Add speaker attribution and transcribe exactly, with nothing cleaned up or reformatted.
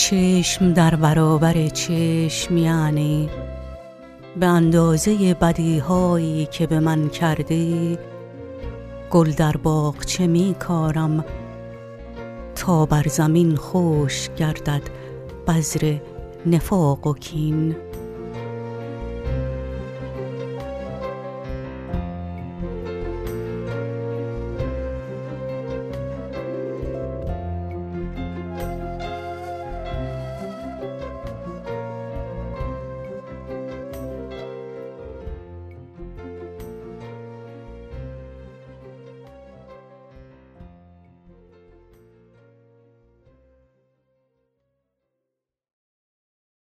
Speaker 1: چشم در برابر چشم، یعنی به اندازه بدیهایی که به من کردی، گل در باغچه می کارم تا بر زمین خشک گردد بذر نفاق و کین.